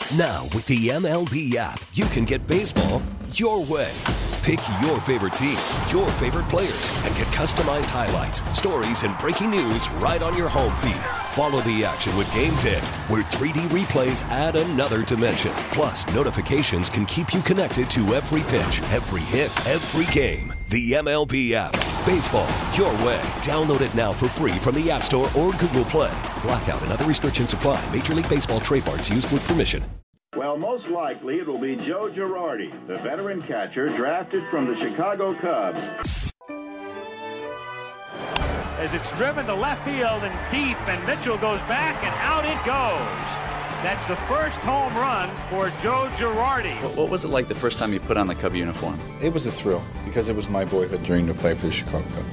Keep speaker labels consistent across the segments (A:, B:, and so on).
A: Now, with the MLB app, you can get baseball your way. Pick your favorite team, your favorite players, and get customized highlights, stories, and breaking news right on your home feed. Follow the action with Game 10, where 3D replays add another dimension. Plus, notifications can keep you connected to every pitch, every hit, every game. The MLB app. Baseball your way. Download it now for free from the App Store or Google Play. Blackout and other restrictions apply. Major League Baseball trademarks used with permission.
B: Well, most likely it will be Joe Girardi, the veteran catcher drafted from the Chicago Cubs.
C: As it's driven to left field and deep, and Mitchell goes back and out it goes. That's the first home run for Joe Girardi.
D: What was it like the first time you put on the Cub uniform?
E: It was a thrill because it was my boyhood dream to play for the Chicago Cubs.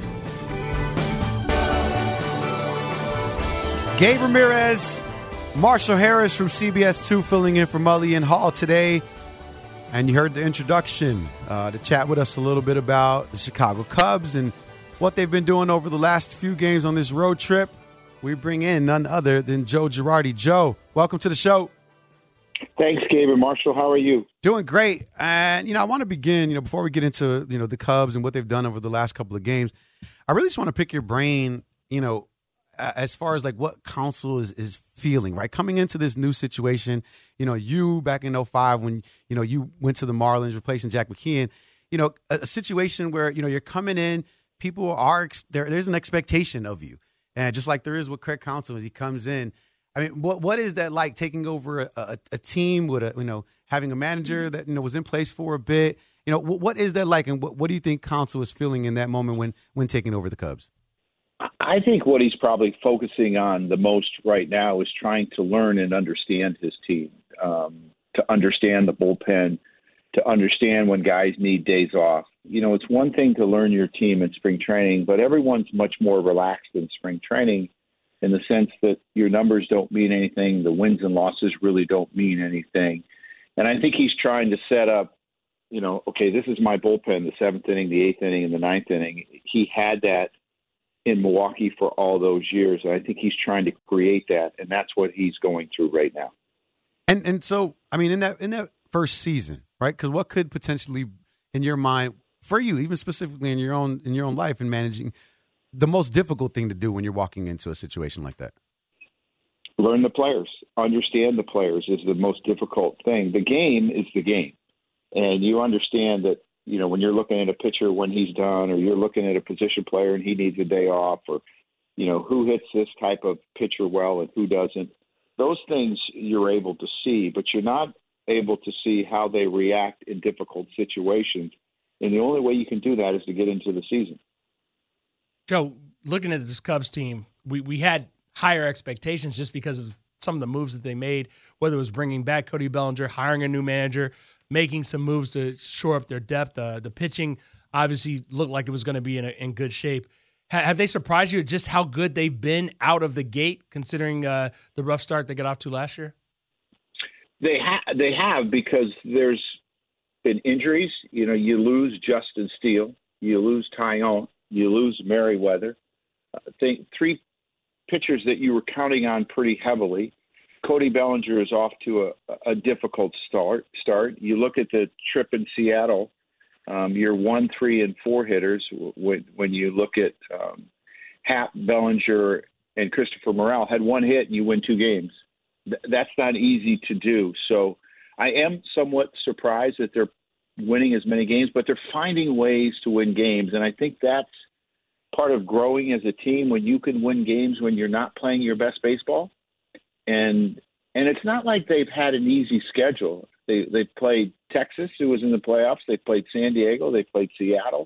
F: Gabe Ramirez, Marshall Harris from CBS 2 filling in for Mully and Hall today. And you heard the introduction to chat with us a little bit about the Chicago Cubs and what they've been doing over the last few games on this road trip. We bring in none other than Joe Girardi. Joe, welcome to the show.
G: Thanks, Gabe and Marshall. How are you?
F: Doing great. And, I want to begin, before we get into, the Cubs and what they've done over the last couple of games, I really just want to pick your brain, as far as like what Counsell is feeling, right? Coming into this new situation, you back in 2005 when, you went to the Marlins replacing Jack McKeon, a situation where, you're coming in, people are, there's an expectation of you. And just like there is with Craig Counsell as he comes in, I mean, what is that like taking over a team with having a manager that was in place for a bit? What is that like, and what do you think Counsell is feeling in that moment when taking over the Cubs?
G: I think what he's probably focusing on the most right now is trying to learn and understand his team, to understand the bullpen, to understand when guys need days off. It's one thing to learn your team in spring training, but everyone's much more relaxed in spring training in the sense that your numbers don't mean anything. The wins and losses really don't mean anything. And I think he's trying to set up, okay, this is my bullpen, the 7th inning, the 8th inning, and the 9th inning. He had that in Milwaukee for all those years. And I think he's trying to create that, and that's what he's going through right now.
F: And so, I mean, in that first season, right? Because what could potentially, in your mind, for you, even specifically in your own life and managing, the most difficult thing to do when you're walking into a situation like that?
G: Learn the players. Understand the players is the most difficult thing. The game is the game. And you understand that, when you're looking at a pitcher when he's done, or you're looking at a position player and he needs a day off, or, who hits this type of pitcher well and who doesn't. Those things you're able to see, but you're not able to see how they react in difficult situations. And the only way you can do that is to get into the season.
H: Joe, looking at this Cubs team, we had higher expectations just because of some of the moves that they made, whether it was bringing back Cody Bellinger, hiring a new manager, making some moves to shore up their depth. The pitching obviously looked like it was going to be in good shape. Have they surprised you at just how good they've been out of the gate, considering the rough start they got off to last year?
G: They have, because there's been injuries. You lose Justin Steele, you lose Taillon, you lose Merriweather. I think 3 pitchers that you were counting on pretty heavily. Cody Bellinger is off to a difficult start. You look at the trip in Seattle, your 1, 3, and 4 hitters. When you look at Happ, Bellinger, and Christopher Morel had 1 hit and you win 2 games. That's not easy to do. So I am somewhat surprised that they're winning as many games, but they're finding ways to win games. And I think that's part of growing as a team, when you can win games when you're not playing your best baseball. And it's not like they've had an easy schedule. They played Texas, who was in the playoffs. They played San Diego. They played Seattle.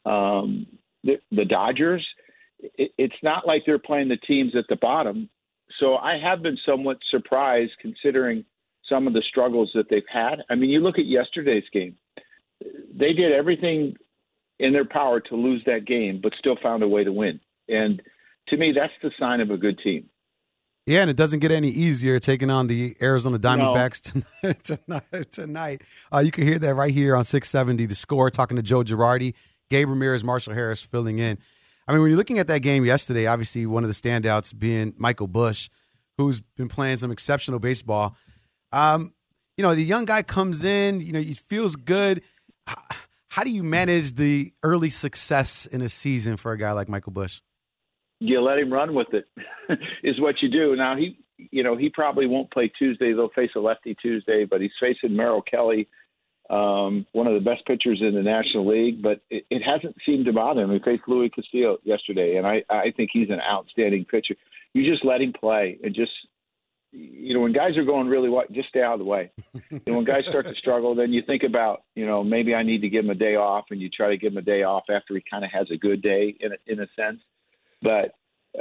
G: The Dodgers. It's not like they're playing the teams at the bottom. So I have been somewhat surprised, considering some of the struggles that they've had. I mean, you look at yesterday's game. They did everything in their power to lose that game, but still found a way to win. And to me, that's the sign of a good team.
F: Yeah, and it doesn't get any easier taking on the Arizona Diamondbacks tonight. You can hear that right here on 670 The Score, talking to Joe Girardi, Gabe Ramirez, Marshall Harris filling in. I mean, when you're looking at that game yesterday, obviously one of the standouts being Michael Busch, who's been playing some exceptional baseball. the young guy comes in, he feels good. How do you manage the early success in a season for a guy like Michael Busch?
G: You let him run with it is what you do. Now, he probably won't play Tuesday. They'll face a lefty Tuesday, but he's facing Merrill Kelly, one of the best pitchers in the National League, but it hasn't seemed to bother him. He faced Louis Castillo yesterday, and I think he's an outstanding pitcher. You just let him play and just, when guys are going really well, just stay out of the way. When guys start to struggle, then you think about, maybe I need to give him a day off, and you try to give him a day off after he kind of has a good day in a sense. But,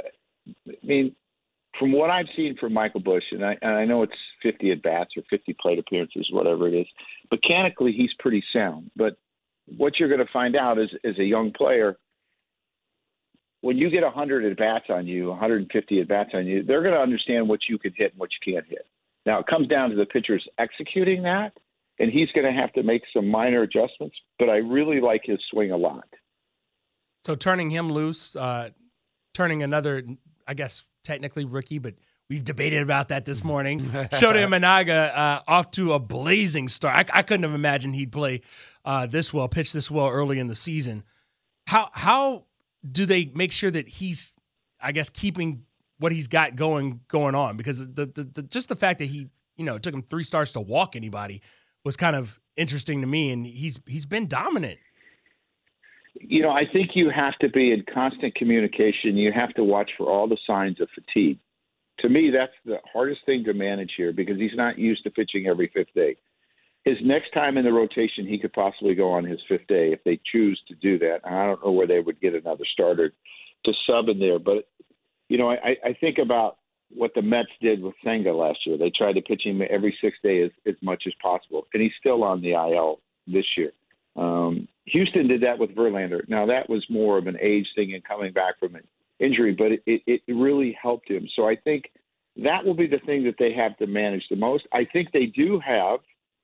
G: from what I've seen from Michael Busch, and I know it's 50 at-bats or 50 plate appearances, whatever it is, mechanically he's pretty sound. But what you're going to find out is, as a young player, when you get 100 at-bats on you, 150 at-bats on you, they're going to understand what you can hit and what you can't hit. Now, it comes down to the pitchers executing that, and he's going to have to make some minor adjustments, but I really like his swing a lot.
H: So turning him loose, turning another, I guess, technically rookie, but we've debated about that this morning. Shota Imanaga off to a blazing start. I couldn't have imagined he'd play pitch this well early in the season. How do they make sure that he's, I guess, keeping what he's got going on? Because just the fact that he, it took him 3 starts to walk anybody was kind of interesting to me, and he's been dominant.
G: I think you have to be in constant communication. You have to watch for all the signs of fatigue. To me, that's the hardest thing to manage here because he's not used to pitching every 5th day. His next time in the rotation, he could possibly go on his 5th day if they choose to do that. And I don't know where they would get another starter to sub in there. But, I think about what the Mets did with Senga last year. They tried to pitch him every 6th day as much as possible. And he's still on the IL this year. Houston did that with Verlander. Now, that was more of an age thing and coming back from an injury, but it really helped him. So I think that will be the thing that they have to manage the most. I think they do have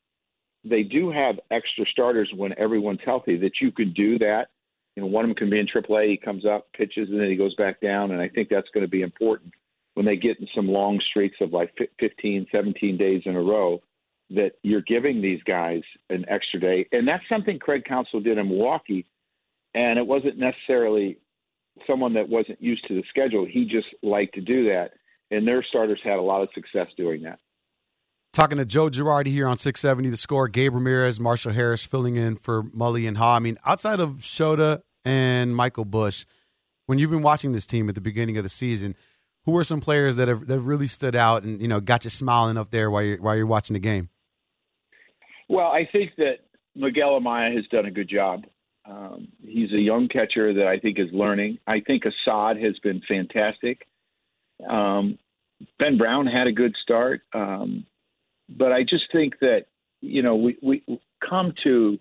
G: extra starters when everyone's healthy that you could do that. One of them can be in AAA. He comes up, pitches, and then he goes back down. And I think that's going to be important when they get in some long streaks of like 15, 17 days in a row, that you're giving these guys an extra day. And that's something Craig Counsell did in Milwaukee, and it wasn't necessarily someone that wasn't used to the schedule. He just liked to do that, and their starters had a lot of success doing that.
F: Talking to Joe Girardi here on 670 The Score. Gabe Ramirez, Marshall Harris filling in for Mully and Haw. Outside of Shota and Michael Busch, when you've been watching this team at the beginning of the season, who are some players that have really stood out and got you smiling up there while you're watching the game?
G: Well, I think that Miguel Amaya has done a good job. He's a young catcher that I think is learning. I think Assad has been fantastic. Ben Brown had a good start. But I just think that, we come to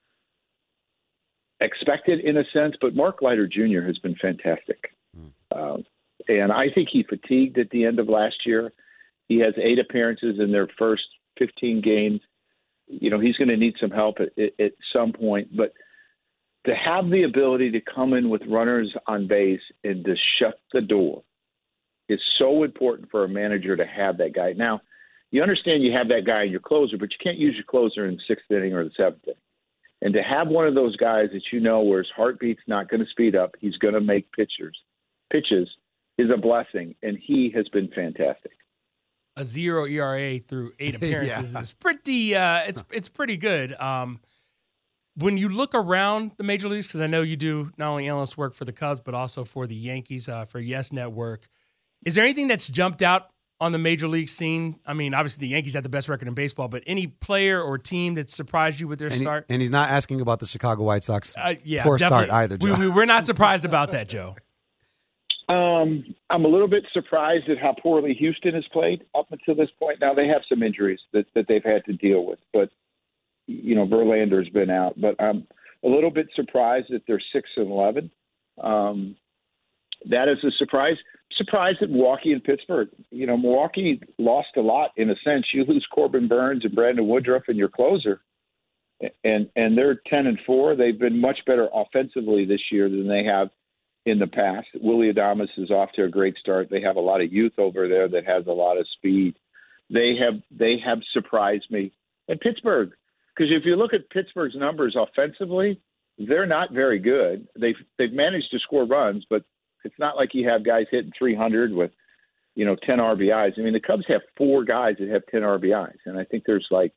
G: expect it in a sense, but Mark Leiter Jr. has been fantastic. And I think he fatigued at the end of last year. He has 8 appearances in their first 15 games. He's going to need some help at some point. But to have the ability to come in with runners on base and to shut the door is so important for a manager to have that guy. Now, you understand you have that guy in your closer, but you can't use your closer in the 6th inning or the 7th inning. And to have one of those guys that where his heartbeat's not going to speed up, he's going to make pitches, is a blessing, and he has been fantastic.
H: A 0 ERA through 8 appearances is pretty. It's pretty good. When you look around the major leagues, because I know you do not only analyst work for the Cubs but also for the Yankees for Yes Network, is there anything that's jumped out on the major league scene? Obviously the Yankees have the best record in baseball, but any player or team that surprised you with their start?
F: And he's not asking about the Chicago White Sox
H: poor
F: start either, Joe.
H: We're not surprised about that, Joe.
G: I'm a little bit surprised at how poorly Houston has played up until this point. Now, they have some injuries that they've had to deal with, but, Verlander's been out. But I'm a little bit surprised that they're 6-11. That is a surprise. Surprised at Milwaukee and Pittsburgh. Milwaukee lost a lot in a sense. You lose Corbin Burns and Brandon Woodruff and your closer, and they're 10-4. They've been much better offensively this year than they have in the past. Willy Adames is off to a great start. They have a lot of youth over there that has a lot of speed. They have surprised me. And Pittsburgh, because if you look at Pittsburgh's numbers offensively, they're not very good. They've managed to score runs, but it's not like you have guys hitting 300 with, 10 RBIs. I mean, the Cubs have 4 guys that have 10 RBIs, and I think there's like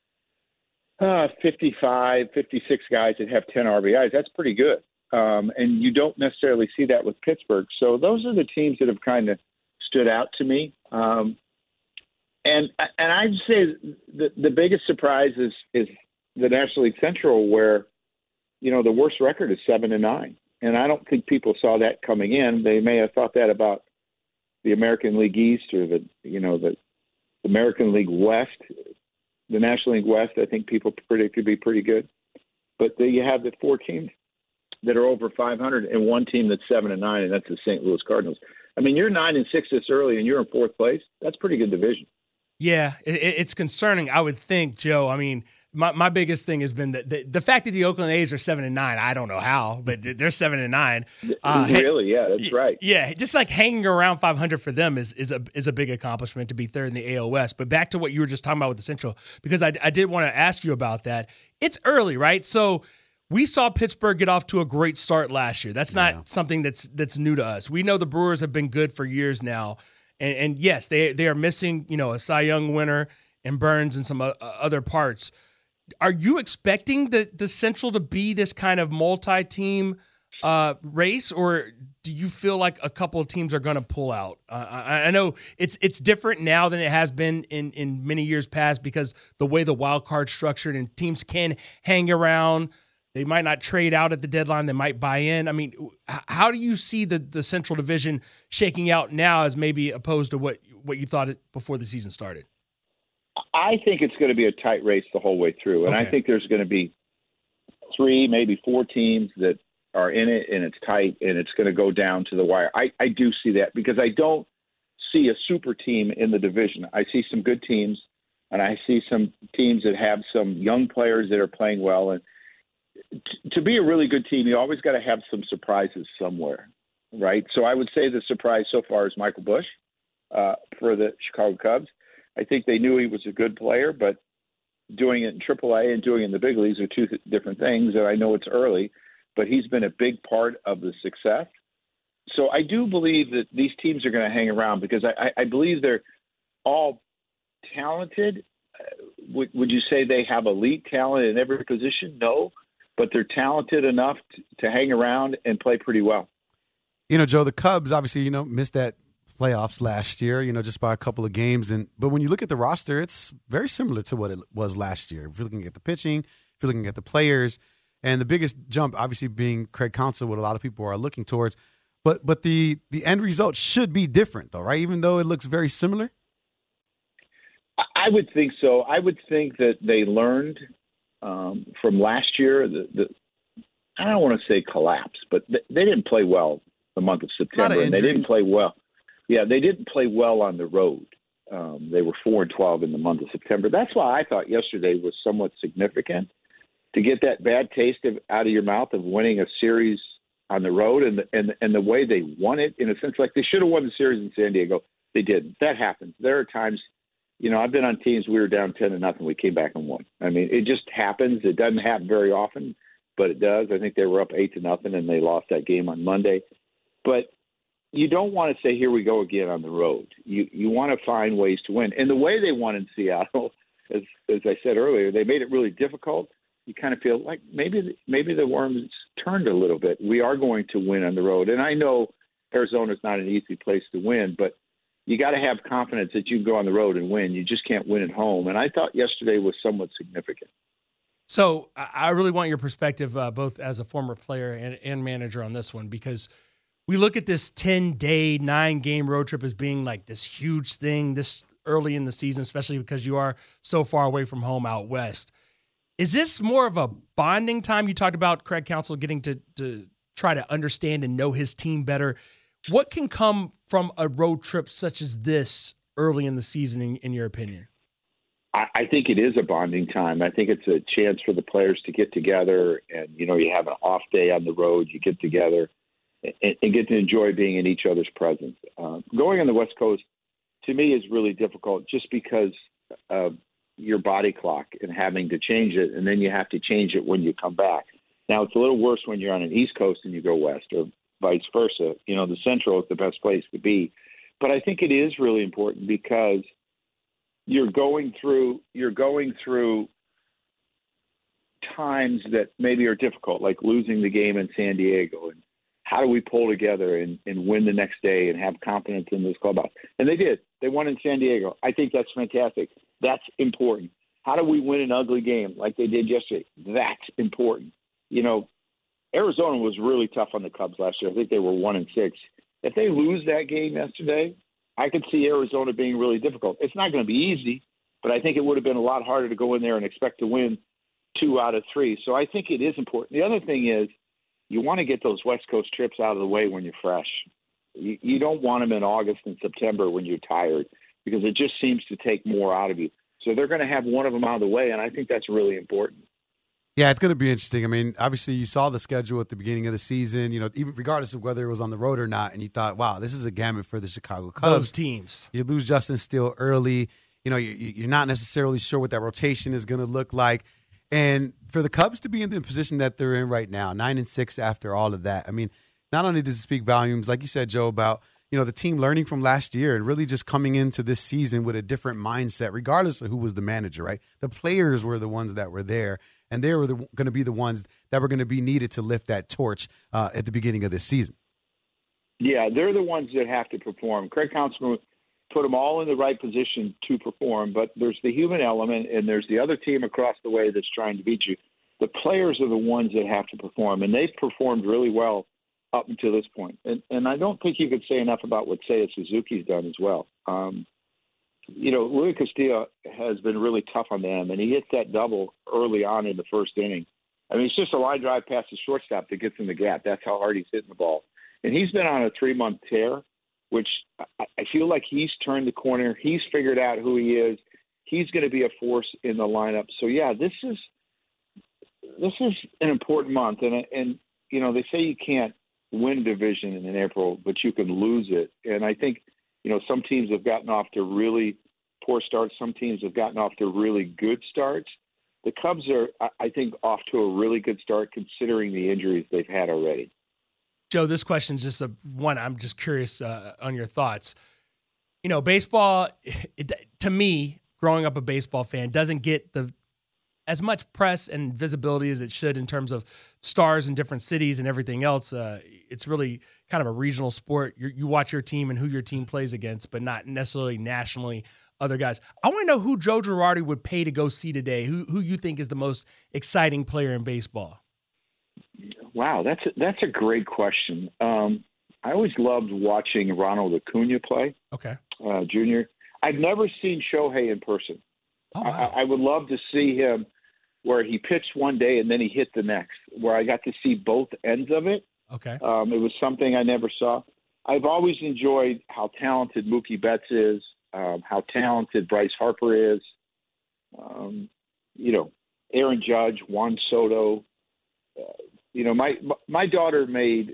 G: 55, 56 guys that have 10 RBIs. That's pretty good. And you don't necessarily see that with Pittsburgh. So those are the teams that have kind of stood out to me. And I'd say the biggest surprise is the National League Central, where, the worst record is 7-9. And I don't think people saw that coming in. They may have thought that about the American League East or the American League West. The National League West, I think people predict could be pretty good. But there you have the 4 teams that are over 500 and 1 team that's 7-9, and that's the St. Louis Cardinals. I mean, you're 9-6 this early and you're in 4th place. That's pretty good division.
H: Yeah, it's concerning, I would think, Joe. I mean, my biggest thing has been the fact that the Oakland A's are 7-9. I don't know how, but they're 7-9.
G: Really? Yeah, that's right.
H: Yeah, just like hanging around 500 for them is a big accomplishment to be 3rd in the AL West. But back to what you were just talking about with the Central, because I did want to ask you about that. It's early, right? So we saw Pittsburgh get off to a great start last year. That's not something that's new to us. We know the Brewers have been good for years now. And yes, they are missing, a Cy Young winner and Burns and some other parts. Are you expecting the Central to be this kind of multi-team race, or do you feel like a couple of teams are going to pull out? I know it's different now than it has been in many years past, because the way the wild card's structured and teams can hang around. They might not trade out at the deadline. They might buy in. I mean, how do you see the Central Division shaking out now as maybe opposed to what you thought before the season started?
G: I think it's going to be a tight race the whole way through. And
H: Okay.
G: I think there's going to be 3, maybe 4 teams that are in it, and it's tight, and it's going to go down to the wire. I do see that, because I don't see a super team in the division. I see some good teams, and I see some teams that have some young players that are playing well. And to be a really good team, you always got to have some surprises somewhere, right? So I would say the surprise so far is Michael Busch for the Chicago Cubs. I think they knew he was a good player, but doing it in AAA and doing it in the big leagues are 2 different things. And I know it's early, but he's been a big part of the success. So I do believe that these teams are going to hang around, because I believe they're all talented. Would you say they have elite talent in every position? No, but they're talented enough to hang around and play pretty well.
F: Joe, the Cubs obviously, missed that playoffs last year, just by a couple of games. But when you look at the roster, it's very similar to what it was last year. If you're looking at the pitching, if you're looking at the players, and the biggest jump obviously being Craig Counsell, what a lot of people are looking towards. But the end result should be different, though, right? Even though it looks very similar?
G: I would think so. I would think that they learned from last year. I don't want to say collapse, but they didn't play well the month of September, and they didn't play well. Yeah, they didn't play well on the road. They were 4-12 in the month of September. That's why I thought yesterday was somewhat significant, to get that bad taste out of your mouth of winning a series on the road, and the way they won it, in a sense, like they should have won the series in San Diego. They didn't. That happens. There are times, I've been on teams we were down 10-0, we came back and won. I mean, it just happens. It doesn't happen very often, but it does. I think they were up 8-0, and they lost that game on Monday. But you don't want to say, here we go again on the road. You want to find ways to win. And the way they won in Seattle, as I said earlier, they made it really difficult. You kind of feel like maybe the worms turned a little bit. We are going to win on the road. And I know Arizona's not an easy place to win, but you got to have confidence that you can go on the road and win. You just can't win at home. And I thought yesterday was somewhat significant.
H: So I really want your perspective, both as a former player and manager, on this one, because we look at this 10-day, 9-game road trip as being like this huge thing this early in the season, especially because you are so far away from home out west. Is this more of a bonding time? You talked about Craig Counsell getting to try to understand and know his team better. What can come from a road trip such as this early in the season, in your opinion?
G: I think it is a bonding time. I think it's a chance for the players to get together, and, you have an off day on the road. You get together and get to enjoy being in each other's presence. Going on the West Coast, to me, is really difficult just because your body clock and having to change it, and then you have to change it when you come back. Now, it's a little worse when you're on an East Coast and you go west, or vice versa. The Central is the best place to be. But I think it is really important because you're going through times that maybe are difficult, like losing the game in San Diego. And how do we pull together and win the next day and have confidence in this clubhouse? And they did. They won in San Diego. I think that's fantastic. That's important. How do we win an ugly game like they did yesterday? That's important. Arizona was really tough on the Cubs last year. I think they were 1-6. If they lose that game yesterday, I could see Arizona being really difficult. It's not going to be easy, but I think it would have been a lot harder to go in there and expect to win 2 out of 3. So I think it is important. The other thing is you want to get those West Coast trips out of the way when you're fresh. You don't want them in August and September when you're tired, because it just seems to take more out of you. So they're going to have one of them out of the way, and I think that's really important.
F: Yeah, it's going to be interesting. I mean, obviously, you saw the schedule at the beginning of the season, even regardless of whether it was on the road or not, and you thought, wow, this is a gamut for the Chicago Cubs.
H: Those teams.
F: You lose Justin Steele early. You're not necessarily sure what that rotation is going to look like. And for the Cubs to be in the position that they're in right now, 9-6 after all of that, I mean, not only does it speak volumes, like you said, Joe, about the team learning from last year and really just coming into this season with a different mindset, regardless of who was the manager, right? The players were the ones that were there, and they were going to be the ones that were going to be needed to lift that torch at the beginning of this season.
G: Yeah, they're the ones that have to perform. Craig Counsell put them all in the right position to perform, but there's the human element, and there's the other team across the way that's trying to beat you. The players are the ones that have to perform, and they've performed really well up until this point. And I don't think you could say enough about what Seiya Suzuki's done as well. Luis Castillo has been really tough on them, and he hits that double early on in the first inning. I mean, it's just a line drive past the shortstop that gets in the gap. That's how hard he's hitting the ball. And he's been on a 3-month tear, which I feel like he's turned the corner. He's figured out who he is. He's going to be a force in the lineup. So, yeah, this is an important month. And they say you can't win a division in April, but you can lose it. And I think, some teams have gotten off to really poor starts. Some teams have gotten off to really good starts. The Cubs are, I think, off to a really good start considering the injuries they've had already.
H: Joe, this question is just one. I'm just curious on your thoughts. Baseball, to me, growing up a baseball fan, doesn't get as much press and visibility as it should in terms of stars in different cities and everything else. It's really kind of a regional sport. You watch your team and who your team plays against, but not necessarily nationally other guys. I want to know who Joe Girardi would pay to go see today, who you think is the most exciting player in baseball.
G: Wow, that's a great question. I always loved watching Ronald Acuna play.
H: Okay.
G: Junior. I've never seen Shohei in person.
H: Oh, wow.
G: I would love to see him where he pitched one day and then he hit the next, where I got to see both ends of it.
H: Okay.
G: It was something I never saw. I've always enjoyed how talented Mookie Betts is, how talented Bryce Harper is, Aaron Judge, Juan Soto. My daughter made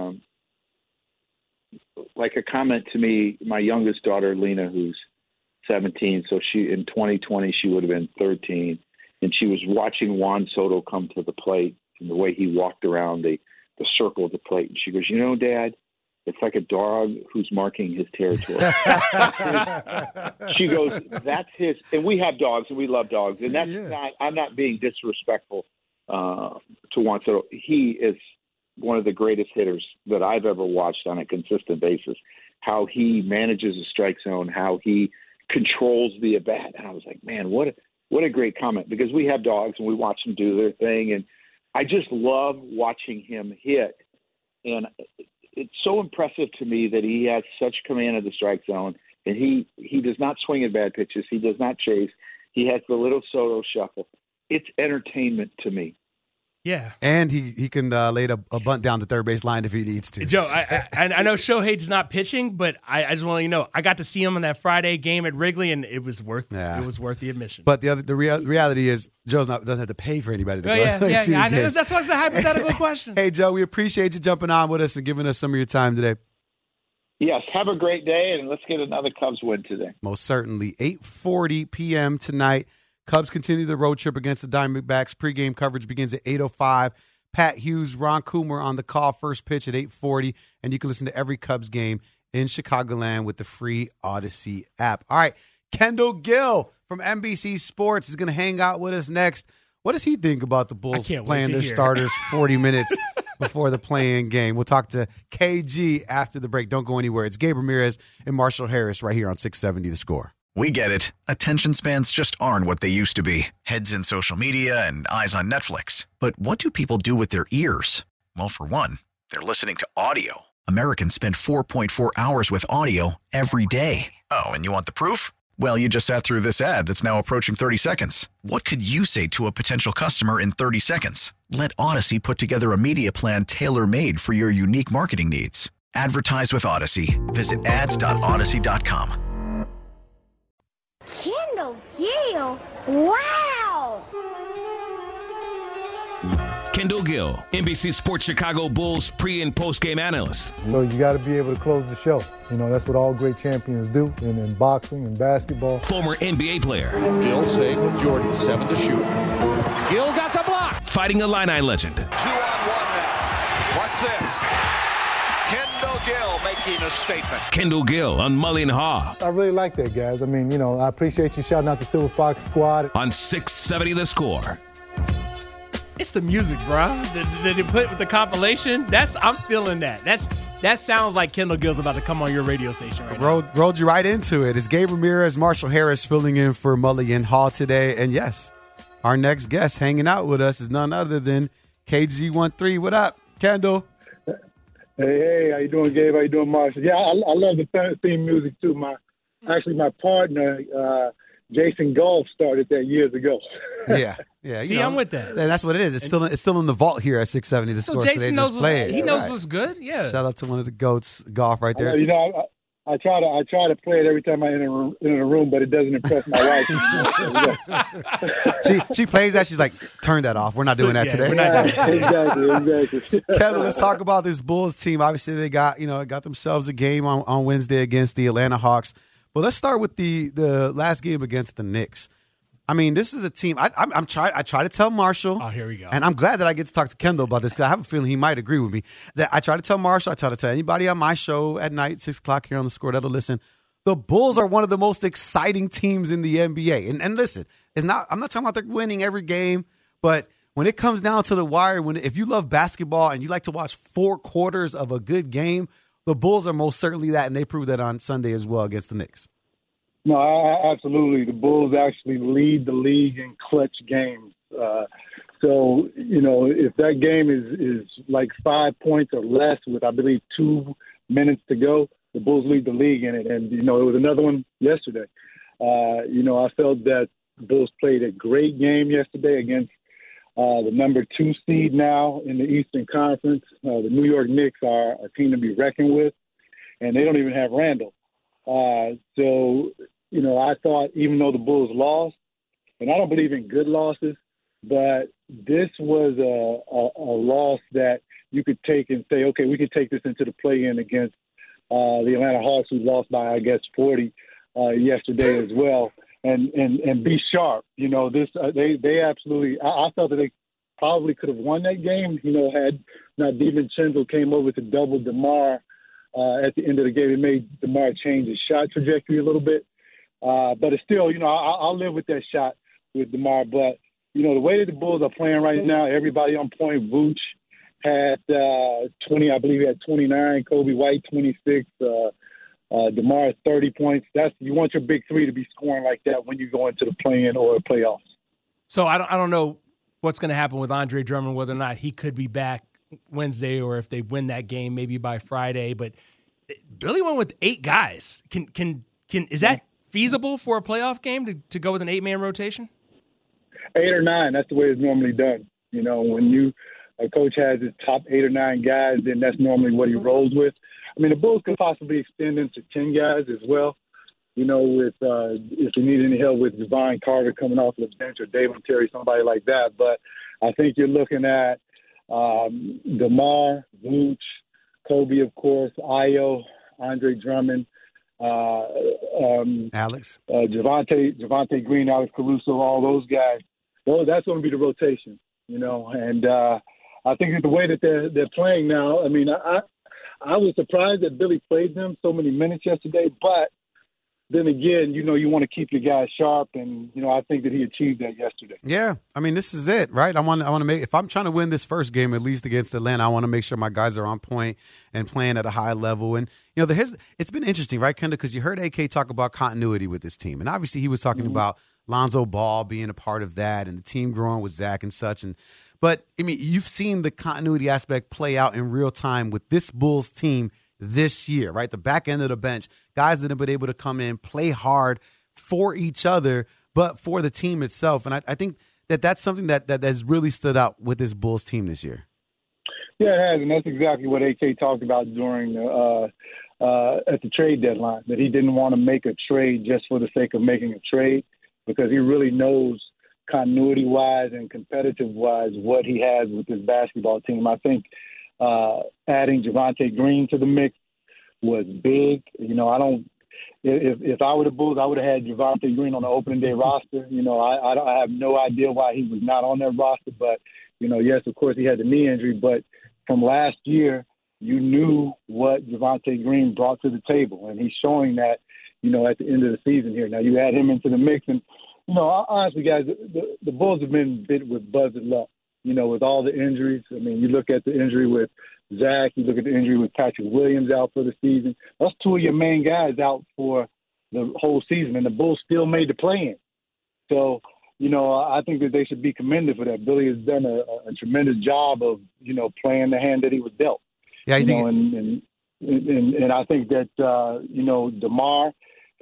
G: like a comment to me, my youngest daughter, Lena, who's 17. So in 2020, she would have been 13. And she was watching Juan Soto come to the plate and the way he walked around the circle of the plate. And she goes, Dad, it's like a dog who's marking his territory. She goes, that's his. And we have dogs and we love dogs. And that's not, I'm not being disrespectful to Juan Soto. He is one of the greatest hitters that I've ever watched on a consistent basis. How he manages a strike zone, how he controls the at bat. And I was like, man, what a great comment, because we have dogs and we watch them do their thing. And I just love watching him hit. And it's so impressive to me that he has such command of the strike zone, and he does not swing at bad pitches. He does not chase. He has the little Soto shuffle. It's entertainment to me.
H: Yeah.
F: And he can lay a bunt down the third base line if he needs to.
H: Joe, I know Shohei's not pitching, but I just want to let you know, I got to see him in that Friday game at Wrigley, and it was worth the admission.
F: But the reality is, Joe's doesn't have to pay for anybody to go.
H: Yeah. I know, that's why it's a hypothetical question.
F: Hey, Joe, we appreciate you jumping on with us and giving us some of your time today.
G: Yes, have a great day, and let's get another Cubs win today.
F: Most certainly. 8:40 p.m. tonight. Cubs continue the road trip against the Diamondbacks. Pre-game coverage begins at 8:05. Pat Hughes, Ron Coomer on the call, first pitch at 8:40. And you can listen to every Cubs game in Chicagoland with the free Odyssey app. All right, Kendall Gill from NBC Sports is going to hang out with us next. What does he think about the Bulls playing their starters 40 minutes before the play-in game? We'll talk to KG after the break. Don't go anywhere. It's Gabe Ramirez and Marshall Harris right here on 670 The Score.
I: We get it. Attention spans just aren't what they used to be. Heads in social media and eyes on Netflix. But what do people do with their ears? Well, for one, they're listening to audio. Americans spend 4.4 hours with audio every day. Oh, and you want the proof? Well, you just sat through this ad that's now approaching 30 seconds. What could you say to a potential customer in 30 seconds? Let Odyssey put together a media plan tailor-made for your unique marketing needs. Advertise with Odyssey. Visit ads.odyssey.com.
J: Kendall Gill? Wow!
K: Kendall Gill, NBC Sports Chicago Bulls pre- and post-game analyst.
L: So you got to be able to close the show. You know, that's what all great champions do in boxing and basketball.
K: Former NBA player.
M: Gill saved with Jordan, 7 to shoot. Gill got the block.
K: Fighting Illini legend.
N: 2-on-1 now. What's this? Kendall Gill making a statement.
K: Kendall Gill on Mully and Haw.
L: I really like that, guys. I mean, you know, I appreciate you shouting out the Silver Fox squad.
K: On 670 The Score.
H: It's the music, bro. That they put with the compilation. I'm feeling that. That sounds like Kendall Gill's about to come on your radio station right now.
F: Rolled you right into it. It's Gabe Ramirez, Marshall Harris filling in for Mully and Haw today. And yes, our next guest hanging out with us is none other than KG13. What up, Kendall?
L: Hey, how you doing, Gabe? How you doing, Marshall? Yeah, I love the theme music too. My partner, Jason Golf, started that years ago.
F: Yeah.
H: See, I'm with that.
F: That's what it is. It's still in the vault here at 670 The Score.
H: Jason knows
F: he
H: knows what's good. Yeah.
F: Shout out to one of the GOATs, Golf, right there.
L: You know, I try to play it every time I enter a room, but it doesn't impress my
F: wife. She plays that. She's like, turn that off. We're not doing that today.
H: We're not doing that.
L: Exactly.
F: Kendall, let's talk about this Bulls team. Obviously, they got themselves a game on Wednesday against the Atlanta Hawks. But let's start with the last game against the Knicks. I mean, this is a team. I try to tell Marshall.
H: Oh, here we go.
F: And I'm glad that I get to talk to Kendall about this because I have a feeling he might agree with me. That I try to tell Marshall. I try to tell anybody on my show at night, 6 o'clock here on The Score that'll listen. The Bulls are one of the most exciting teams in the NBA. And listen, I'm not talking about they're winning every game, but when it comes down to the wire, if you love basketball and you like to watch 4 quarters of a good game, the Bulls are most certainly that, and they proved that on Sunday as well against the Knicks.
L: No, absolutely. The Bulls actually lead the league in clutch games. So, you know, if that game is like 5 points or less with, I believe, 2 minutes to go, the Bulls lead the league in it. And, you know, it was another one yesterday. You know, I felt that the Bulls played a great game yesterday against the number 2 seed now in the Eastern Conference. The New York Knicks are a team to be reckoned with, and they don't even have Randall. So, you know, I thought even though the Bulls lost, and I don't believe in good losses, but this was a loss that you could take and say, okay, we can take this into the play-in against the Atlanta Hawks, who lost by, I guess, 40 yesterday as well, and be sharp. You know, this they absolutely. I felt that they probably could have won that game. You know, had not DiVincenzo came over to double DeMar. At the end of the game, it made DeMar change his shot trajectory a little bit. But it's still, you know, I'll live with that shot with DeMar. But, you know, the way that the Bulls are playing right now, everybody on point. Vooch had 20, I believe he had 29. Kobe White, 26. DeMar, 30 points. You want your big three to be scoring like that when you go into the play-in or playoffs. So
H: I don't know what's going to happen with Andre Drummond, whether or not he could be back Wednesday or if they win that game maybe by Friday. But Billy went with 8 guys. Is that feasible for a playoff game to go with an 8-man rotation?
L: 8 or 9, that's the way it's normally done. You know, when a coach has his top 8 or 9 guys, then that's normally what he rolls with. I mean, the Bulls could possibly extend into 10 guys as well. You know, with if you need any help with Devon Carter coming off the bench or Dave Terry, somebody like that. But I think you're looking at DeMar, Vooch, Kobe, of course, Ayo, Andre Drummond,
F: Alex,
L: Javonte Green, Alex Caruso, all those guys. Well, that's going to be the rotation, And I think that the way that they're playing now, I mean, I was surprised that Billy played them so many minutes yesterday, but then again, you want to keep your guys sharp, and I think that he achieved that yesterday.
F: Yeah, I mean, this is it, right? I want to make, if I'm trying to win this first game, at least against Atlanta, I want to make sure my guys are on point and playing at a high level. And it's been interesting, right, Kendall? Because you heard AK talk about continuity with this team, and obviously he was talking about Lonzo Ball being a part of that, and the team growing with Zach and such. But I mean, you've seen the continuity aspect play out in real time with this Bulls team this year, right? The back end of the bench, guys that have been able to come in, play hard for each other, but for the team itself. And I think that's something that has really stood out with this Bulls team this year.
L: Yeah, it has, and that's exactly what AK talked about during at the trade deadline, that he didn't want to make a trade just for the sake of making a trade, because he really knows continuity-wise and competitive-wise what he has with this basketball team. I think adding Javonte Green to the mix was big. If I were the Bulls, I would have had Javonte Green on the opening day roster. I have no idea why he was not on that roster, but yes, of course he had the knee injury, but from last year, you knew what Javonte Green brought to the table, and he's showing that, at the end of the season here. Now you add him into the mix, and honestly, guys, the Bulls have been bit with buzzard luck. With all the injuries. I mean, you look at the injury with Zach, you look at the injury with Patrick Williams out for the season. That's two of your main guys out for the whole season, and the Bulls still made the play-in. So, I think that they should be commended for that. Billy has done a tremendous job of, playing the hand that he was dealt.
F: Yeah,
L: and I think that, DeMar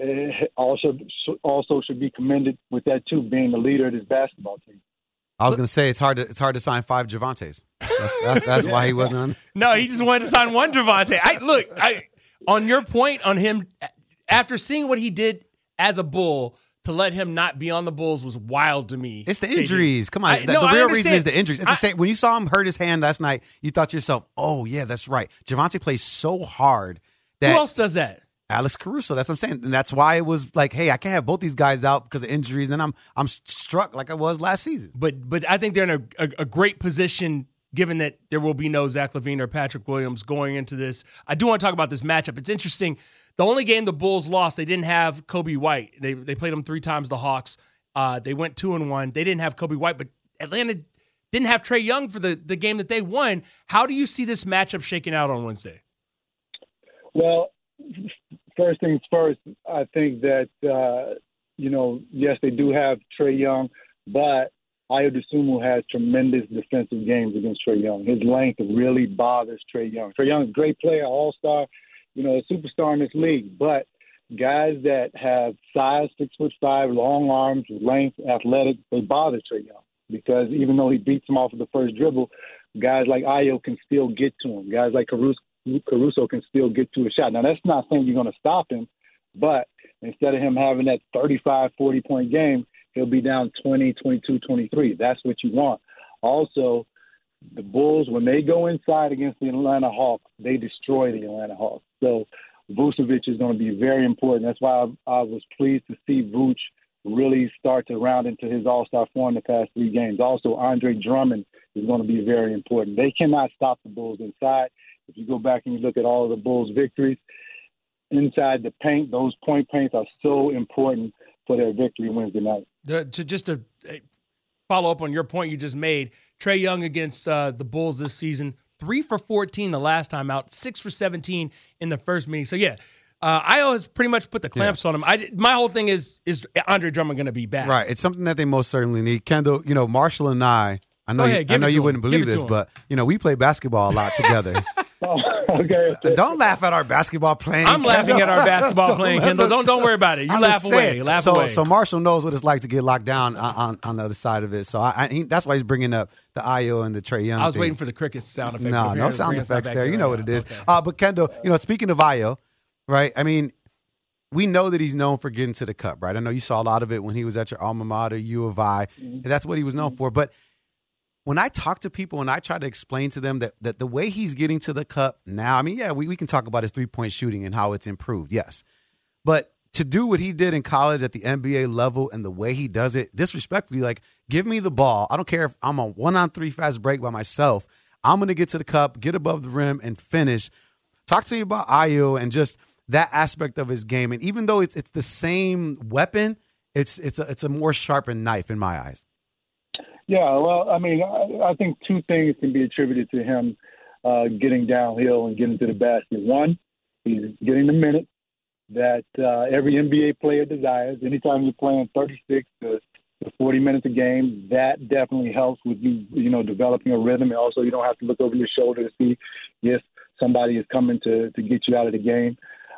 L: also should be commended with that too, being the leader of this basketball team.
F: I was going to say it's hard to sign 5 Javantes. That's why he wasn't on.
H: No, he just wanted to sign one Javonte. On your point on him, after seeing what he did as a Bull, to let him not be on the Bulls was wild to me.
F: It's the injuries. Come on. The real reason is the injuries. It's the same. When you saw him hurt his hand last night, you thought to yourself, oh, yeah, that's right. Javonte plays so hard that.
H: Who else does that?
F: Alex Caruso. That's what I'm saying. And that's why it was like, hey, I can't have both these guys out because of injuries. And then I'm struck like I was last season.
H: But I think they're in a great position given that there will be no Zach LaVine or Patrick Williams going into this. I do want to talk about this matchup. It's interesting. The only game the Bulls lost, they didn't have Kobe White. They played him 3 times, the Hawks. They went 2-1. They didn't have Kobe White, but Atlanta didn't have Trae Young for the game that they won. How do you see this matchup shaking out on Wednesday?
L: Well, first things first, I think that, yes, they do have Trae Young, but Ayo Dosunmu has tremendous defensive games against Trae Young. His length really bothers Trae Young. Trae Young is a great player, all-star, a superstar in this league, but guys that have size, 6'5", long arms, length, athletic, they bother Trae Young because even though he beats him off of the first dribble, guys like Ayo can still get to him. Guys like Caruso can still get to a shot. Now, that's not saying you're going to stop him, but instead of him having that 35, 40-point game, he'll be down 20, 22, 23. That's what you want. Also, the Bulls, when they go inside against the Atlanta Hawks, they destroy the Atlanta Hawks. So Vucevic is going to be very important. That's why I was pleased to see Vuce really start to round into his all-star form the past 3 games. Also, Andre Drummond is going to be very important. They cannot stop the Bulls inside. If you go back and you look at all of the Bulls' victories, inside the paint, those point paints are so important for their victory Wednesday night.
H: Just to follow up on your point you just made, Trae Young against the Bulls this season, 3 for 14 the last time out, 6 for 17 in the first meeting. So, yeah, Ayo has pretty much put the clamps on him. My whole thing is Andre Drummond going to be back?
F: Right. It's something that they most certainly need. Kendall, Marshall and I know you wouldn't believe this, but, we play basketball a lot together.
L: Okay.
F: Don't laugh at our basketball playing.
H: I'm laughing at our basketball playing, Kendall. Don't worry about it. You laugh away. Laugh away.
F: So Marshall knows what it's like to get locked down on the other side of it. So that's why he's bringing up the Ayo and the Trae Young.
H: I was
F: thing.
H: waiting for the cricket sound effect.
F: No sound effects there. You know what it is.
H: Okay.
F: But Kendall, speaking of Ayo, right? I mean, we know that he's known for getting to the cup, right? I know you saw a lot of it when he was at your alma mater, U of I. And that's what he was known for. But when I talk to people and I try to explain to them that the way he's getting to the cup now, I mean, yeah, we can talk about his 3-point shooting and how it's improved, yes. But to do what he did in college at the NBA level and the way he does it, disrespectfully, like, give me the ball. I don't care if I'm a 1-on-3 fast break by myself. I'm going to get to the cup, get above the rim, and finish. Talk to me about Ayo and just that aspect of his game. And even though it's the same weapon, it's a more sharpened knife in my eyes.
L: Yeah, well, I mean, I think two things can be attributed to him getting downhill and getting to the basket. One, he's getting the minutes that every NBA player desires. Anytime you're playing 36 to 40 minutes a game, that definitely helps with you know, developing a rhythm. And also, you don't have to look over your shoulder to see if somebody is coming to get you out of the game.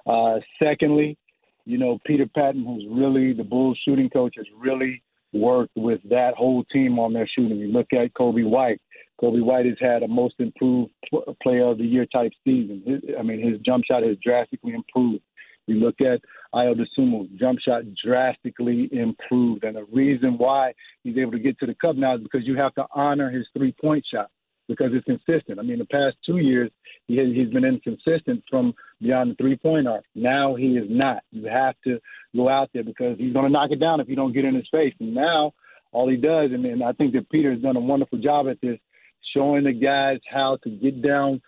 L: Secondly, you know, Peter Patton, who's really the Bulls shooting coach, has really worked with that whole team on their shooting. You look at Kobe White. Kobe White has had a most improved player of the year type season. His jump shot has drastically improved. You look at Ayo Dosunmu, jump shot drastically improved. And the reason why he's able to get to the cup now is because you have to honor his three-point shot because it's consistent. I mean, the past 2 years, he's been inconsistent from beyond the three-point arc. Now he is not. You have to go out there because he's going to knock it down if you don't get in his face. And now all he does, and I think that Peter has done a wonderful job at this, showing the guys how to get down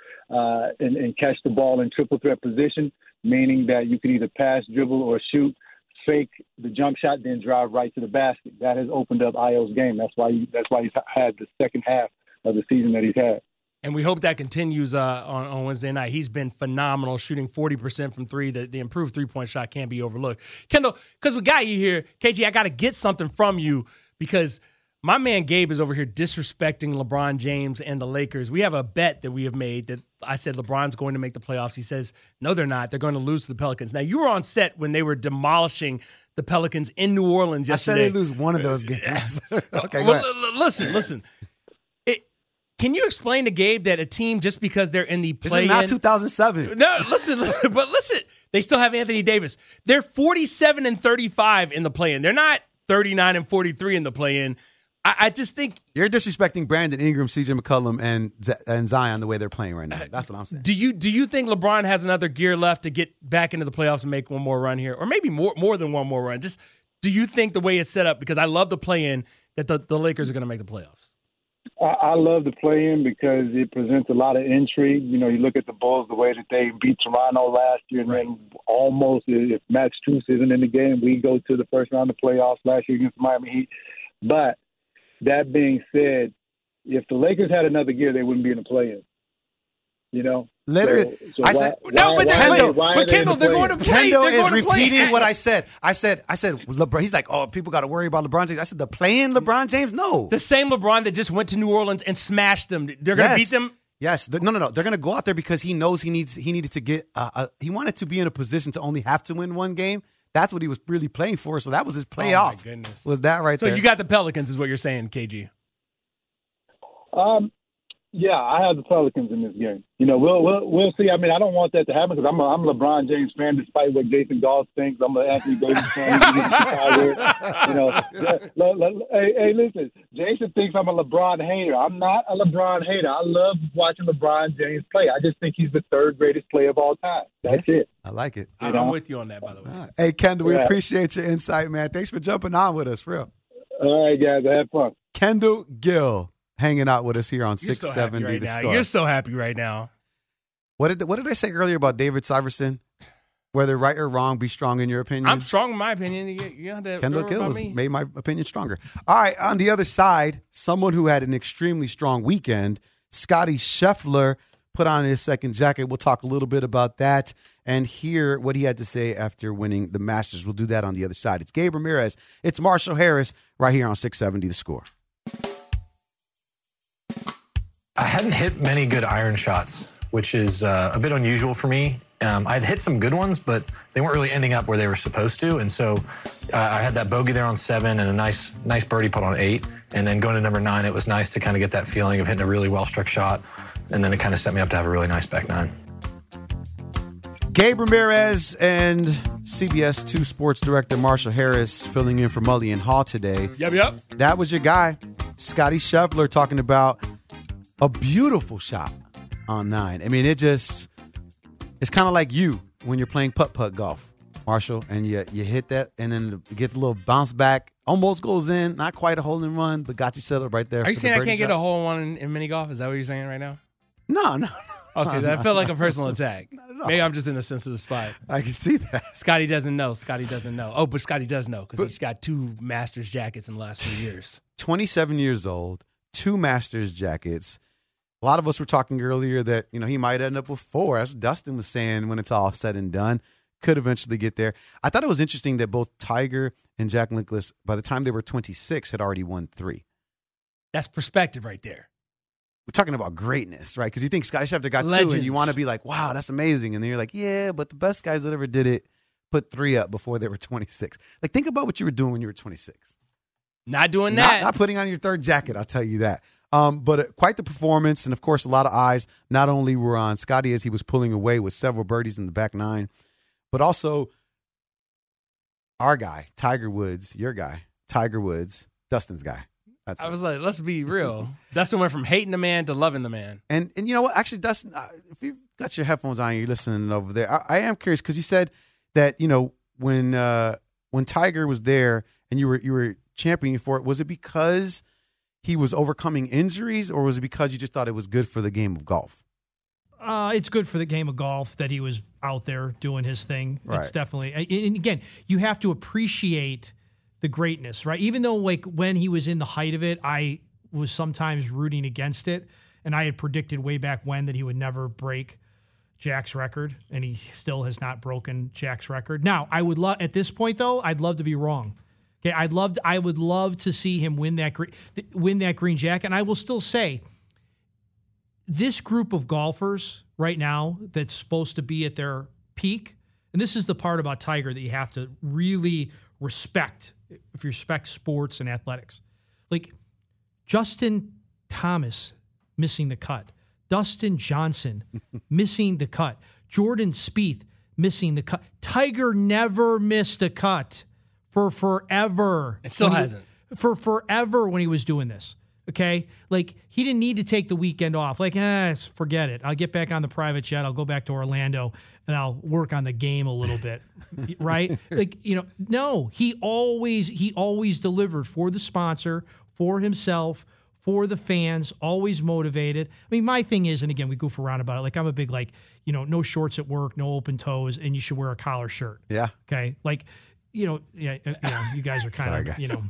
L: and catch the ball in triple threat position, meaning that you can either pass, dribble, or shoot, fake the jump shot, then drive right to the basket. That has opened up Ayo's game. That's why he's had the second half of the season that he's had.
H: And we hope that continues on Wednesday night. He's been phenomenal, shooting 40% from three. The improved three-point shot can't be overlooked. Kendall, because we got you here, KG, I got to get something from you because my man Gabe is over here disrespecting LeBron James and the Lakers. We have a bet that we have made that I said LeBron's going to make the playoffs. He says, no, they're not. They're going to lose to the Pelicans. Now, you were on set when they were demolishing the Pelicans in New Orleans yesterday.
F: I said they lose one of those games. Okay,
H: well, listen. Can you explain to Gabe that a team, just because they're in the play-in...
F: This is not 2007.
H: No, listen, they still have Anthony Davis. They're 47-35 in the play-in. They're not 39-43 in the play-in. I just think...
F: You're disrespecting Brandon Ingram, CJ McCollum, and Zion the way they're playing right now. That's what I'm saying.
H: Do you think LeBron has another gear left to get back into the playoffs and make one more run here? Or maybe more than one more run? Just, do you think the way it's set up, because I love the play-in, that the Lakers are going to make the playoffs?
L: I love the play-in because it presents a lot of intrigue. You know, you look at the Bulls, the way that they beat Toronto last year, and then almost, if Max Strus isn't in the game, we go to the first round of playoffs last year against Miami Heat. But that being said, if the Lakers had another gear, they wouldn't be in the play-in. You know?
F: Literally,
H: Kendall, they're going to play.
F: Kendall is repeating what I said. I said, LeBron. He's like, oh, people got to worry about LeBron James. I said, the play-in LeBron James? No.
H: The same LeBron that just went to New Orleans and smashed them. They're going to beat them?
F: Yes. No. They're going to go out there because he knows he needed to get, he wanted to be in a position to only have to win one game. That's what he was really playing for. So that was his playoff.
H: Oh, my goodness.
F: Was that right there?
H: So you got the Pelicans is what you're saying, KG.
L: Yeah, I have the Pelicans in this game. You know, we'll see. I mean, I don't want that to happen because I'm a LeBron James fan, despite what Jason Goss thinks. I'm an Anthony Davis fan. You know, hey, listen. Jason thinks I'm a LeBron hater. I'm not a LeBron hater. I love watching LeBron James play. I just think he's the third greatest player of all time. That's it.
F: I like it.
H: I'm with you on that, by the way.
F: Right. Hey, Kendall, we appreciate your insight, man. Thanks for jumping on with us, for real.
L: All right, guys. Have fun.
F: Kendall Gill. Hanging out with us here on 670 The Score.
H: You're so happy right now.
F: What did I say earlier about David Syverson? Whether right or wrong, be strong in your opinion.
H: I'm strong in my opinion. You have to
F: Kendall Gill has made my opinion stronger. All right, on the other side, someone who had an extremely strong weekend, Scottie Scheffler, put on his second jacket. We'll talk a little bit about that and hear what he had to say after winning the Masters. We'll do that on the other side. It's Gabe Ramirez. It's Marshall Harris right here on 670 The Score.
O: I hadn't hit many good iron shots, which is a bit unusual for me. I'd hit some good ones, but they weren't really ending up where they were supposed to. And so I had that bogey there on 7 and a nice birdie putt on 8. And then going to number 9, it was nice to kind of get that feeling of hitting a really well-struck shot. And then it kind of set me up to have a really nice back 9.
F: Gabe Ramirez and CBS 2 Sports Director Marshall Harris filling in for Mully and Hall today.
H: Yep.
F: That was your guy, Scottie Scheffler, talking about a beautiful shot on 9. I mean, it's kind of like you when you're playing putt-putt golf. Marshall, and you hit that, and then you get the little bounce back. Almost goes in, not quite a hole in one, but got you set up right there.
H: Are you saying I can't get a hole in one in mini golf? Is that what you're saying right now?
F: No.
H: Okay, that felt like a personal attack. Maybe I'm just in a sensitive spot.
F: I can see that.
H: Scotty doesn't know. Oh, but Scotty does know because he's got 2 Masters jackets in the last 3 years.
F: 27 years old, 2 Masters jackets. A lot of us were talking earlier that, he might end up with 4. That's what Dustin was saying when it's all said and done. Could eventually get there. I thought it was interesting that both Tiger and Jack Nicklaus, by the time they were 26, had already won 3.
H: That's perspective right there.
F: We're talking about greatness, right? Because you think Scottie Scheffler got
H: Legends.
F: 2, and you want to be like, wow, that's amazing. And then you're like, yeah, but the best guys that ever did it put 3 up before they were 26. Like, think about what you were doing when you were 26.
H: Not doing that.
F: Not putting on your 3rd jacket, I'll tell you that. But quite the performance, and of course, a lot of eyes not only were on Scottie as he was pulling away with several birdies in the back 9, but also our guy, Tiger Woods, your guy, Tiger Woods, Dustin's guy.
H: I was like, let's be real. Dustin went from hating the man to loving the man.
F: And you know what? Actually, Dustin, if you've got your headphones on and you're listening over there, I am curious because you said that, when Tiger was there and you were championing for it, was it because he was overcoming injuries, or was it because you just thought it was good for the game of golf?
P: It's good for the game of golf that he was out there doing his thing.
F: Right.
P: It's definitely, and again, you have to appreciate the greatness, right? Even though, like, when he was in the height of it, I was sometimes rooting against it, and I had predicted way back when that he would never break Jack's record, and he still has not broken Jack's record. Now, I would love, at this point though, I'd love to be wrong. Okay, I would love to see him win that green jacket, and I will still say, this group of golfers right now that's supposed to be at their peak, and this is the part about Tiger that you have to really respect if you respect sports and athletics. Like Justin Thomas missing the cut, Dustin Johnson missing the cut, Jordan Spieth missing the cut. Tiger never missed a cut for forever.
H: It still hasn't.
P: For forever when he was doing this. Okay? Like, he didn't need to take the weekend off. Like, forget it. I'll get back on the private jet. I'll go back to Orlando, and I'll work on the game a little bit. Right? Like, no. He always delivered for the sponsor, for himself, for the fans, always motivated. I mean, my thing is, and again, we goof around about it, like, I'm a big, like, no shorts at work, no open toes, and you should wear a collar shirt.
F: Yeah.
P: Okay? Like, you guys are kind of,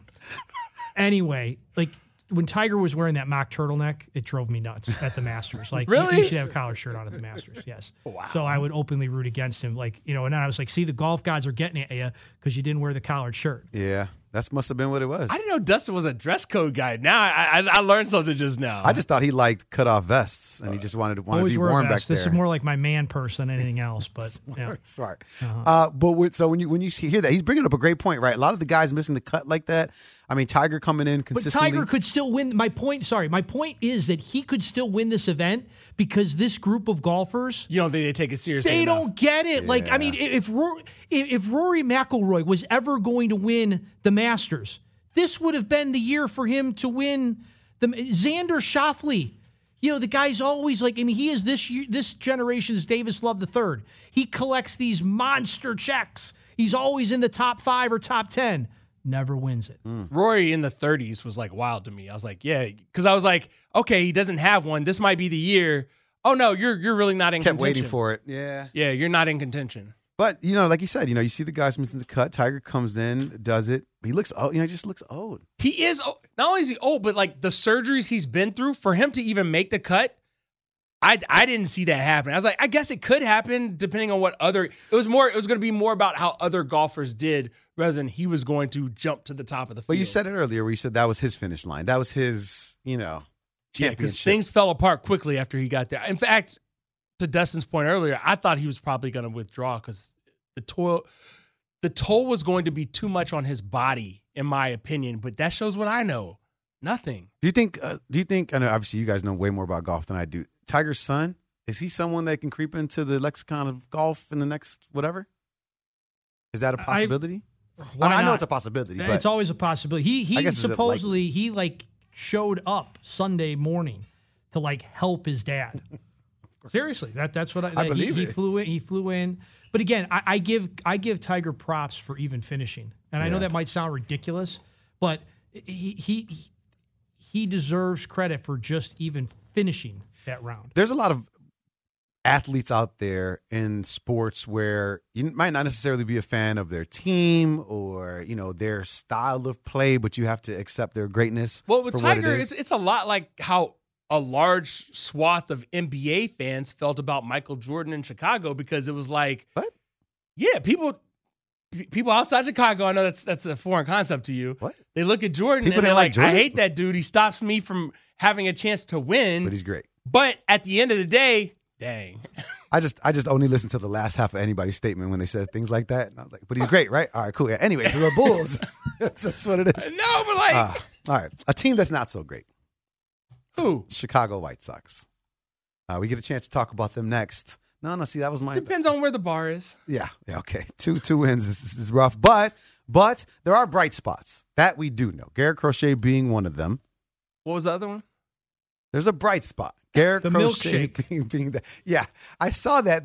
P: Anyway, like, when Tiger was wearing that mock turtleneck, it drove me nuts at the Masters. Like,
H: really?
P: You should have a collar shirt on at the Masters, yes.
H: Wow.
P: So I would openly root against him. Like, and then I was like, see, the golf gods are getting at you because you didn't wear the collared shirt.
F: Yeah, that must have been what it was.
H: I didn't know Dustin was a dress code guy. Now I learned something just now.
F: I just thought he liked cut-off vests, and he just wanted to be worn back there.
P: This is more like my man purse than anything else. But
F: smart.
P: Uh-huh.
F: So when you hear that, he's bringing up a great point, right? A lot of the guys missing the cut like that. I mean, Tiger coming in consistently.
P: But Tiger could still win. My point is that he could still win this event because this group of golfers,
H: you don't think they take it seriously?
P: They
H: enough.
P: don't get it. Yeah. Like, I mean, if Rory McIlroy was ever going to win the Masters, this would have been the year for him to win the Xander Schauffele. The guy's always like, I mean, he is this generation's Davis Love III. He collects these monster checks. He's always in the top 5 or top 10. Never wins it.
H: Rory in the 30s was like wild to me. I was like, yeah, because I was like, okay, he doesn't have one. This might be the year. Oh no, you're really not in contention.
F: Kept waiting for it. Yeah,
H: you're not in contention.
F: But like you said, you see the guys missing the cut. Tiger comes in, does it. He looks old. He just looks old.
H: He is old. Not only is he old, but like the surgeries he's been through for him to even make the cut. I didn't see that happen. I was like, I guess it could happen depending on what other. It was going to be more about how other golfers did rather than he was going to jump to the top of the field.
F: But you said it earlier where you said that was his finish line. That was his, championship.
H: Yeah, because things fell apart quickly after he got there. In fact, to Dustin's point earlier, I thought he was probably going to withdraw because the toll was going to be too much on his body, in my opinion. But that shows what I know. Nothing.
F: Do you think? I know obviously you guys know way more about golf than I do. Tiger's son, is he someone that can creep into the lexicon of golf in the next whatever? Is that a possibility? I know it's a possibility. But
P: it's always a possibility. He supposedly he showed up Sunday morning to help his dad. Seriously, that's what
F: I believe
P: he
F: it.
P: He flew in. But again, I give Tiger props for even finishing. And I know that might sound ridiculous, but he deserves credit for just even finishing that round.
F: There's a lot of athletes out there in sports where you might not necessarily be a fan of their team or, their style of play, but you have to accept their greatness.
H: Well, with
F: for what
H: Tiger,
F: it is.
H: it's a lot like how a large swath of NBA fans felt about Michael Jordan in Chicago, because it was like,
F: what?
H: Yeah, people outside Chicago, I know that's a foreign concept to you.
F: What?
H: They look at Jordan
F: People
H: and they're
F: didn't like
H: like,
F: Jordan?
H: I hate that dude. He stops me from having a chance to win.
F: But he's great.
H: But at the end of the day, dang.
F: I just only listened to the last half of anybody's statement when they said things like that. And I was like, but he's great, right? All right, cool. Yeah. Anyway, the Bulls. That's what it is.
H: No, but like.
F: All right. A team that's not so great.
H: Who?
F: Chicago White Sox. We get a chance to talk about them next. No, see, that was my.
H: Depends on where the bar is.
F: Yeah, okay. Two wins is rough. But there are bright spots. That we do know. Garrett Crochet being one of them.
H: What was the other one?
F: There's a bright spot. Garrett
P: the
F: Crochet
P: milkshake.
F: being the. Yeah, I saw that the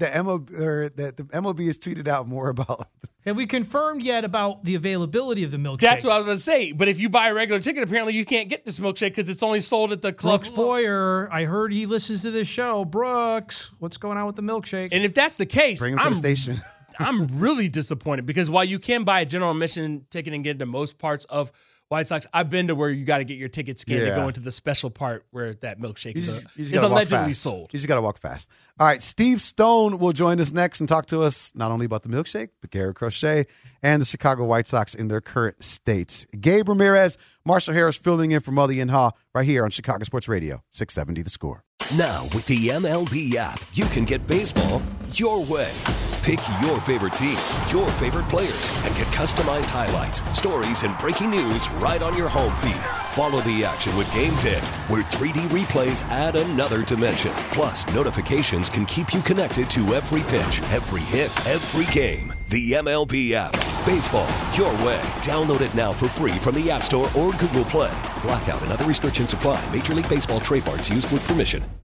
F: MLB has tweeted out more about.
P: Have we confirmed yet about the availability of the milkshake?
H: That's what I was going to say. But if you buy a regular ticket, apparently you can't get this milkshake because it's only sold at the club.
P: Brooks Boyer, I heard he listens to this show. Brooks, what's going on with the milkshake?
H: And if that's the case,
F: Bring him to the station.
H: I'm really disappointed, because while you can buy a general admission ticket and get into most parts of White Sox, I've been to where you got to get your ticket scanned to go into the special part where that milkshake is allegedly sold.
F: You just got to walk fast. All right, Steve Stone will join us next and talk to us not only about the milkshake, but Garrett Crochet and the Chicago White Sox in their current states. Gabe Ramirez, Marshall Harris filling in for Mully and Haw right here on Chicago Sports Radio, 670 The Score.
A: Now, with the MLB app, you can get baseball your way. Pick your favorite team, your favorite players, and get customized highlights, stories, and breaking news right on your home feed. Follow the action with Game Tip, where 3D replays add another dimension. Plus, notifications can keep you connected to every pitch, every hit, every game. The MLB app. Baseball your way. Download it now for free from the App Store or Google Play. Blackout and other restrictions apply. Major League Baseball trademarks used with permission.